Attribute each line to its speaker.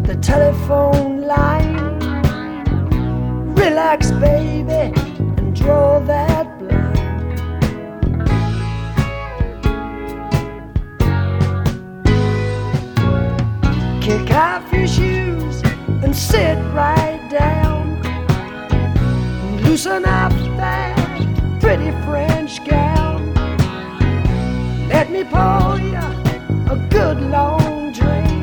Speaker 1: the telephone line. Relax, baby, and draw that blind. Kick off your shoes and sit right down. Loosen up that pretty French gown. Let me pour you a good long drink.